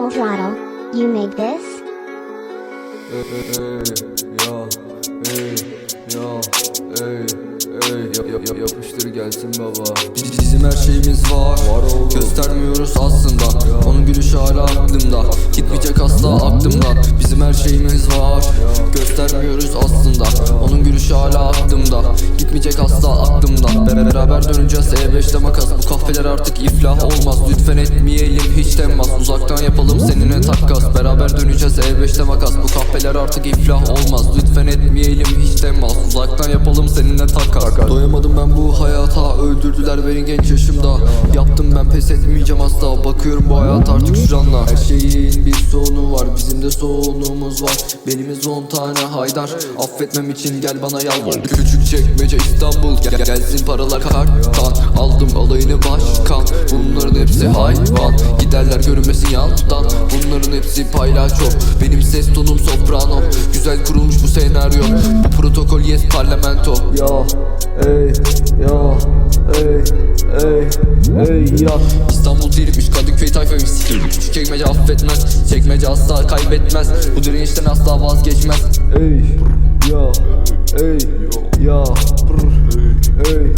Full throttle. You made this? Yapıştır gelsin baba. Bizim her şeyimiz var göstermiyoruz aslında. Onun gülüşü hala aklımda, gitmeyecek asla aklımdan. Bizim her şeyimiz var göstermiyoruz aslında. Onun gülüşü hala aklımda, gitmeyecek asla aklımdan. Beraber döneceğiz E5'te makas. Bu kahveler artık iflah olmaz. Lütfen etmeyelim hiç temas. Uzaktan yapalım seninle takas. Beraber döneceğiz E5'te makas. Bu kahveler artık iflah olmaz. Lütfen etmeyelim hiç temas. Uzaktan yapalım seninle takas. Doyamadım ben bu hayata, öldürdüler beni genç yaşımda. Yaptım ben, pes etmeyeceğim asla. Bakıyorum bu hayat artık şu canla. Her şeyin bir sonu var, bizim de sonumuz var. Belimiz 10 tane haydar. Affetmem için gel bana yalvar. Küçükçekmece İstanbul, gelsin paralar karttan. Aldım alayını başkan. Bunların hepsi hayvan, giderler görünmesin yandan. Bunların hepsi paylaço, benim ses tonum soprano. Güzel kurulmuş bu senaryo, bu protokol yes parlamento. Ya ey ya ey ey ey ya. İstanbul değilmiş Kadıköy tayfaymış sikir. Küçükçekmece affetmez, çekmece asla kaybetmez. Bu direnişten asla vazgeçmez. Ey ya ey ya ey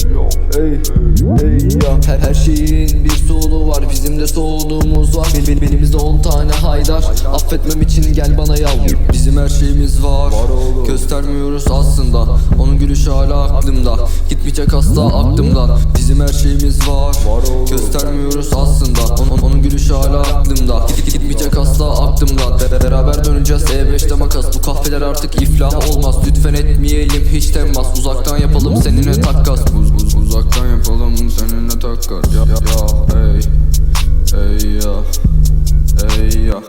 ya. Her şeyin bir sonu var, bizim de sonumuz var. Belimizde 10 tane haydar. Affetmem için gel bana yalvar. Bizim her şeyimiz var göstermiyoruz aslında. Onun gülüşü hala aklımda, gitmeyecek asla aklımdan. Bizim her şeyimiz var göstermiyoruz aslında. Onun gülüşü hala aklımda, gitmeyecek asla aklımdan. Beraber döneceğiz E5'te makas. Bu kahveler artık iflah olmaz. Lütfen etmeyelim hiç temas. Uzaktan yapalım seninle takas. Uzaktan yapalım seninle takas. Ya ey ey ya ey ya.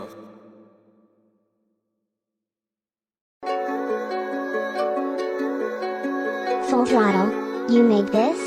Full throttle. You made this?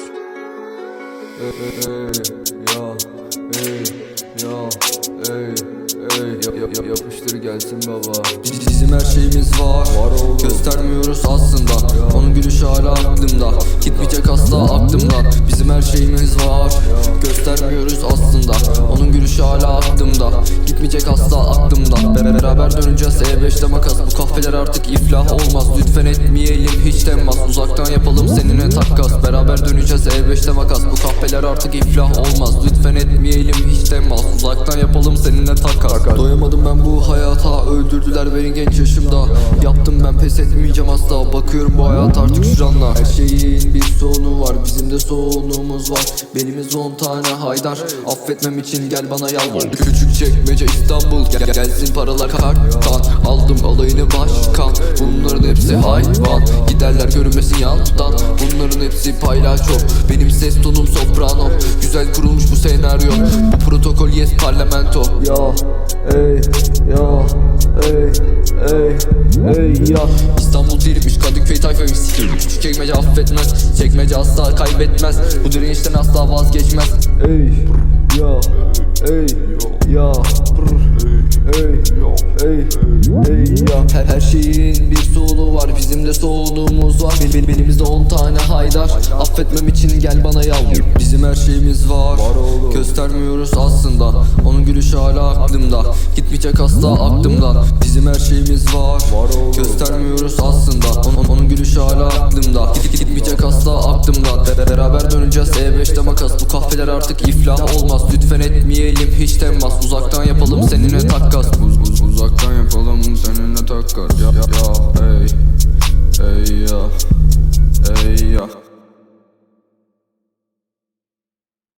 Yapıştır gelsin baba. Bizim her şeyimiz var göstermiyoruz aslında. Onun gülüşü hala aklımda, gitmeyecek asla aklımdan. Bizim her şeyimiz var göstermiyoruz aslında. Onun gülüşü hala aklımda, gitmeyecek asla aklımdan. Beraber döneceğiz E5'te makas. Bu kahveler artık iflah olmaz. Lütfen etmeyelim hiç temas. Uzaktan yapalım seninle takas. Beraber döneceğiz E5'te makas. Bu kahveler artık iflah olmaz. Lütfen etmeyelim hiç temas. Uzaktan yapalım seninle takas. Doyamadım ben bu hayata, öldürdüler beni genç yaşımda. Yaptım ben, pes etmeyeceğim asla. Bakıyorum bu hayat artık şu canla. Her şeyin bir sonu var, bizim de sonumuz var. Belimiz 10 tane haydar. Affetmem için gel bana yalvar. Küçükçekmece İstanbul, gelsin paralar karttan. Aldım alayını başkan. Bunların hepsi hayvan, giderler görünmesin yandan. Bunların hepsi paylaço, benim ses tonum soprano. Güzel kurulmuş bu senaryo, bu protokol yes parlamento. Ya ey ya ey ey ey ya. İstanbul değilmiş Kadıköy tayfaymış sikir. Küçükçekmece affetmez, çekmece asla kaybetmez. Bu direnişten asla vazgeçmez. Ey ya ey ya ey ya. Her şeyin bir sonu var, bizim de sonumuz var. Belimizde 10 tane haydar. Affetmem için gel bana yalvar. Bizim her şeyimiz var göstermiyoruz aslında. Onun gülüşü hala aklımda, gitmeyecek asla aklımdan. Bizim her şeyimiz var göstermiyoruz aslında. Onun gülüşü hala aklımda, gitmeyecek asla aklımdan. Beraber döneceğiz E5'te makas. Bu kahveler artık iflah olmaz. Lütfen etmeyelim hiç temas. Uzaktan yapalım seninle takas. Uzaktan yapalım seninle takas. Ya ey ey ya ey ya.